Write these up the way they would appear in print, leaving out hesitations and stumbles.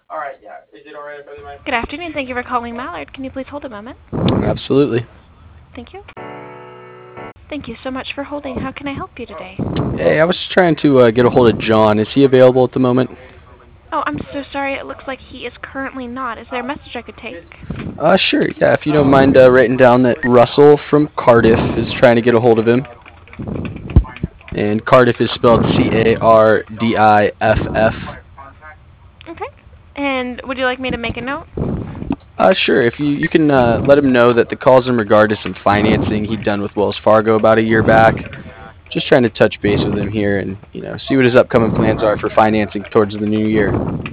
Good afternoon. Thank you for calling Mallard. Can you please hold a moment? Absolutely. Thank you. Thank you so much for holding. How can I help you today? Hey, I was trying to get a hold of John. Is he available at the moment? Oh, I'm so sorry. It looks like he is currently not. Is there a message I could take? Sure. Yeah, if you don't mind writing down that Russell from Cardiff is trying to get a hold of him. And Cardiff is spelled Cardiff. Okay. And would you like me to make a note? Sure. If you can let him know that the call's in regard to some financing he'd done with Wells Fargo about a year back. Just trying to touch base with him here and see what his upcoming plans are for financing towards the new year.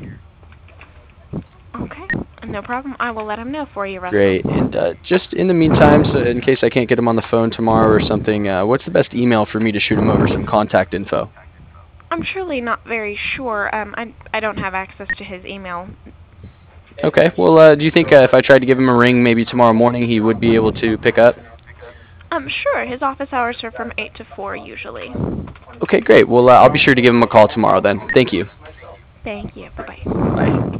Okay. No problem. I will let him know for you, Russell. Great. And just in the meantime, so in case I can't get him on the phone tomorrow or something, what's the best email for me to shoot him over some contact info? I'm truly not very sure. I don't have access to his email. Okay. Well, do you think if I tried to give him a ring maybe tomorrow morning, he would be able to pick up? Sure. His office hours are from 8 to 4 usually. Okay, great. Well, I'll be sure to give him a call tomorrow then. Thank you. Thank you. Bye-bye. Bye.